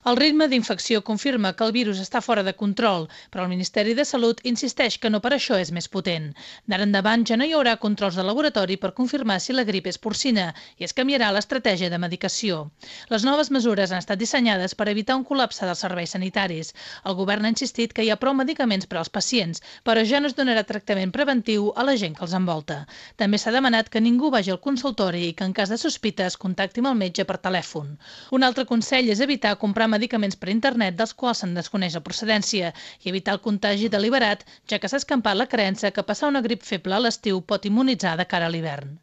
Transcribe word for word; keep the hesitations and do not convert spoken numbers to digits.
El ritme d'infecció confirma que el virus està fora de control, però el Ministeri de Salut insisteix que no per això és més potent. D'ara endavant ja no hi haurà controls de laboratori per confirmar si la grip és porcina i es canviarà l'estratègia de medicació. Les noves mesures han estat dissenyades per evitar un col·lapse dels serveis sanitaris. El govern ha insistit que hi ha prou medicaments per als pacients, però ja no es donarà tractament preventiu a la gent que els envolta. També s'ha demanat que ningú vagi al consultori i que en cas de sospita es contacti amb el metge per telèfon. Un altre consell és evitar comprar medicaments per internet dels quals se'n desconeix la procedència i evitar el contagi deliberat, ja que s'ha escampat la creença que passar una grip feble a l'estiu pot immunitzar de cara a l'hivern.